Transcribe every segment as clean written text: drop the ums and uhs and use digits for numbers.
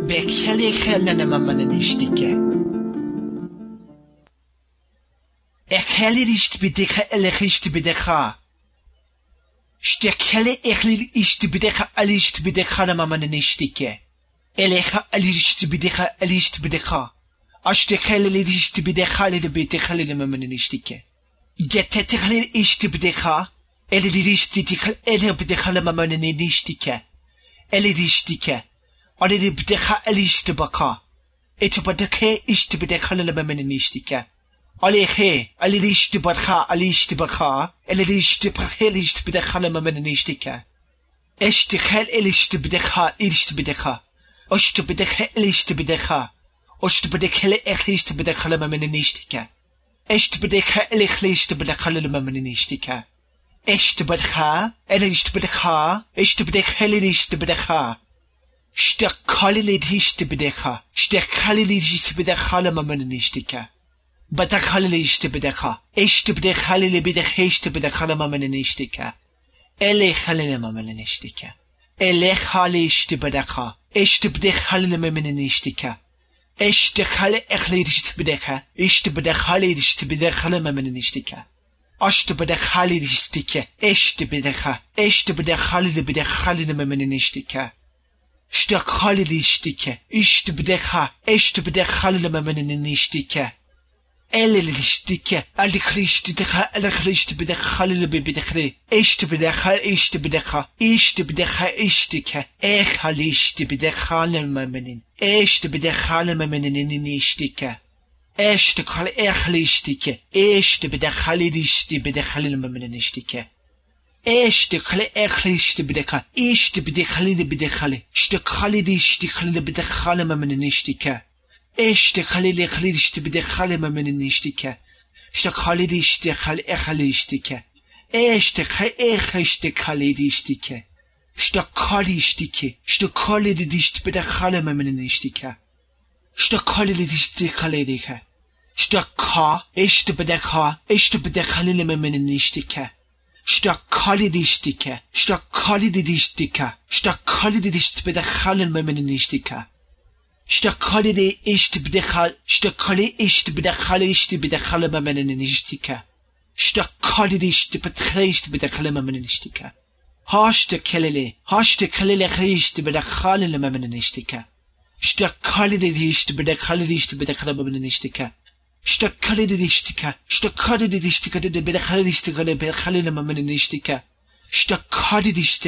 Bekeli khelene mamane nishtike. Ekeli ist bidekha elekhist bidekha. Stekeli ekli ist bidekha alist bidekha mamane nishtike. Elekha alist bidekha. Ashtekeli ist bidekha bidekha mamane nishtike. Getetekli ist bidekha. Elidist bidekha bidekha mamane nishtike. Elidistike. Alidi bidekha alist baka. Etubadeke ist bidekha mamane nishtike. Alekhe, alidist baka, alist baka, elidist prahelist bidekha mamane nishtike. Eshtikhel elist bidekha, ilist bidekha. Ost bidekha elist bidekha. Ost bidekha elist bidekha mamane nishtike. Est bidekha elist bidekha mamane nishtike. Est bidekha, elist bidekha, est bidekha elist bidekha. Stekhalilist bidekha, stekhalilist bidekha mamane nishtike. Badakhalilist bidekha, est bidekha bidekha bidekha mamane nishtike. Elekhalile mamane nishtike. Elekhalist bidekha, est bidekha mamane nishtike. Eshtikhale ekhlidist bidekha, ist bidekhalidist bidekha mamane nishtike. Ast bidekhalidistike, est bidekhalile bidekhalile mamane nishtike. Stekhalidistike, ist bidekha, est bidekhalile mamane nishtike. Elilistike, alikhlistike, alikhlist bidekhalile bidekhle. Est bidekha, ist bidekha, istike. Ekhalist bidekhalile mamane. Est bidekhalile mamane nishtike. Est khal ekhlistike, est bidekhalidist bidekhalile mamane nishtike. Est khal ekhlist bidekha, ist bidekhalile bidekhle. Stekhalidist bidekhalile mamane nishtike. Est khalil ekhlist bidekhalile mamane nishtike. Stekhalidist khal ekhlistike. Est khal ekhlist khalidistike. Stekhalistike, stekhalidist bidekhalile mamane nishtike. Stekhalidist khalidike. Stekha, est bidekhalile mamane nishtike. Stekhalidistike, stekhalidistike, stekhalidist bidekhalile mamane nishtike. Stekhalide ist bidekhal, stekali ist bidekhal ist bidekhal mamane nishtike. Stekhalide ist bidekhal mamane nishtike. Hashtekele ist bidekhal mamane nishtike. Stekhalide ist bidekhal mamane nishtike. Stekhalide ist bidekhal mamane nishtike. Stekhalide ist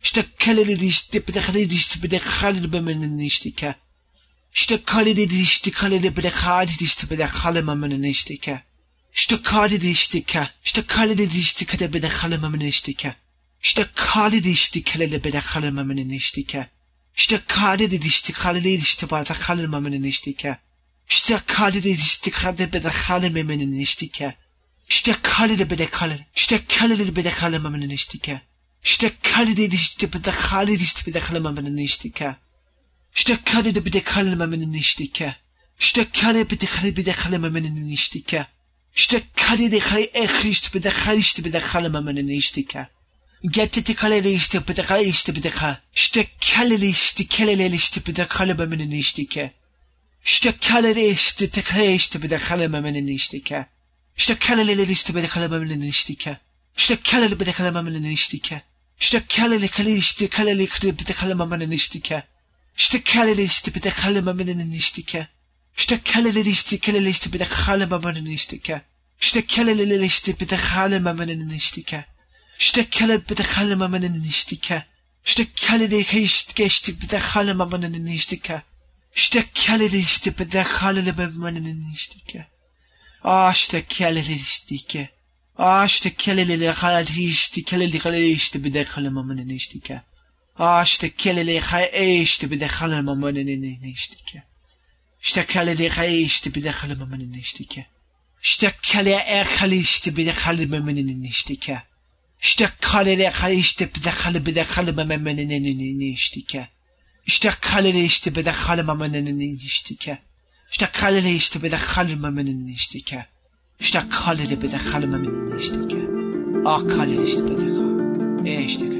bidekhal mamane nishtike. Stekhalidist bidekhalile mamane nishtike. Stekhalidist bidekhalile mamane nishtike. Stekhalidist bidekhalile mamane nishtike. Stekhalidist bidekhalile mamane nishtike. Stekhalidist bidekhalile mamane nishtike. Stekhalidist bidekhalile mamane nishtike. Stekhalidist bidekhalile mamane nishtike. Stekhalide bidekhalile mamane nishtike. Stekhalide bidekhalile mamane nishtike. Stekhalide ekhlist bidekhalile mamane nishtike. Getetikhalilist bidekha. Stekhalilist bidekhalile mamane nishtike. Stekhalilist bidekhalile mamane nishtike. Stekhalilist bidekhalile mamane nishtike. Stekhalile bidekhalile mamane nishtike. Stekhalile bidekhalile mamane nishtike. Stekhalilist bidekhalile mamane nishtike. Stekhalilist bidekhalile mamane nishtike. Stekhalilist bidekhalile mamane nishtike. Stekhalile bidekhalile mamane nishtike. Stekhalilist bidekhalile mamane nishtike. Stekhalilist bidekhalile mamane nishtike. Stekhalilistike. Stekhalilist bidekhalile mamane nishtike. Stekhalile ist bidekhalile mamane nishtike. Stekhalile ist bidekhalile mamane nishtike. Stekhalile ekhlist bidekhalile mamane nishtike. Stekhalile ist bidekhalile mamane nishtike. Stekhalile ist bidekhalile mamane nishtike. Stekhalile ist bidekhalile mamane nishtike. Stekhalile bidekhalile mamane nishtike. Akhalile ist bidekhalile.